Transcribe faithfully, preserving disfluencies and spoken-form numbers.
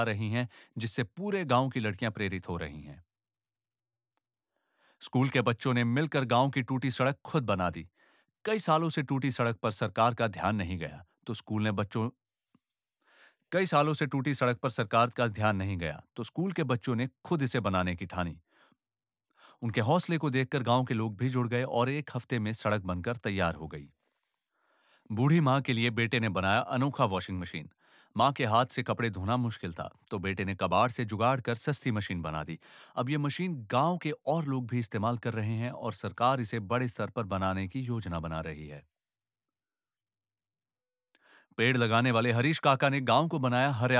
रही हैं, जिससे पूरे गांव की लड़कियां प्रेरित हो रही हैं। स्कूल के बच्चों ने मिलकर गांव की टूटी सड़क खुद बना दी। कई सालों से टूटी सड़क पर सरकार का ध्यान नहीं गया, तो स्कूल ने बच्चों कई सालों से टूटी सड़क पर सरकार का ध्यान नहीं गया, तो स्कूल के बच्चों ने खुद इसे बनाने की ठानी। उनके हौसले को देखकर गांव के लोग भी जुड़ गए और एक हफ्ते में सड़क बनकर तैयार हो गई। बूढ़ी माँ के लिए बेटे ने बनाया अनोखा वॉशिंग मशीन। माँ के हाथ से कपड़े धोना मुश्किल था, तो बेटे ने कबाड़ से जुगाड़ कर सस्ती मशीन बना दी। अब ये मशीन गांव के और लोग भी इस्तेमाल कर रहे हैं और सरकार इसे बड़े स्तर पर बनाने की योजना बना रही है। पेड़ लगाने वाले हरीश काका ने गांव को बनाया हरियाली